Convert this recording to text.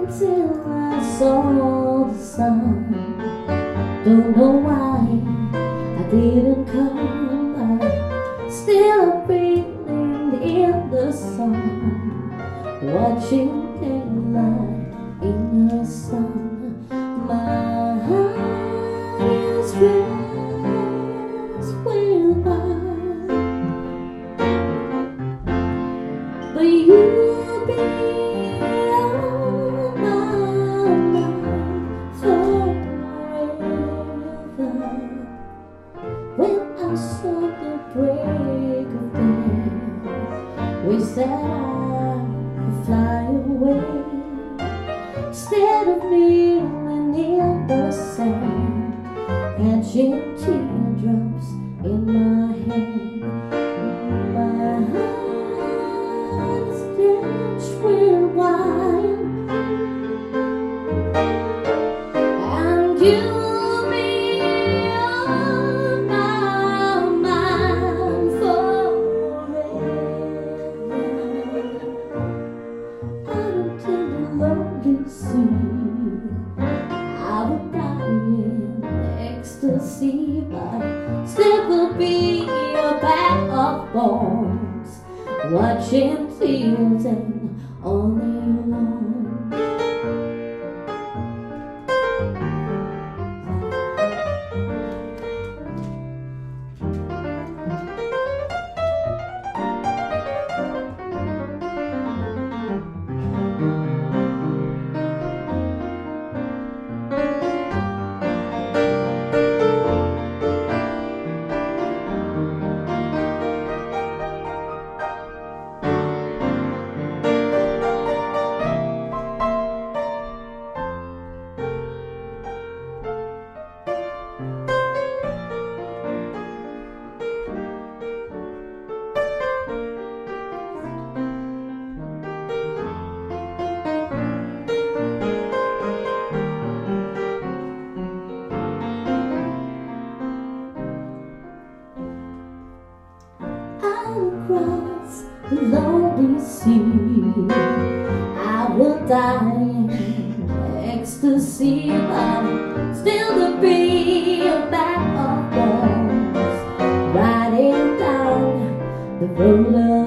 until I saw the sun. Don't know why I didn't come back. Still breathing in the sun, watching daylight in the sun. My heart is filled with mine, but you'll be on my mind forever. When I saw the break of day, we said I could fly away. Instead of kneeling in the sand, catching teardrops in my hand. My heart is drenched with wine, and you'll be on my mind forever. Until the Lord you see, I will die in ecstasy, but still will be a bag of bones, watching tears and only alone. Across the lonely sea, I will die in ecstasy, but still to be a bag of bones, riding down the road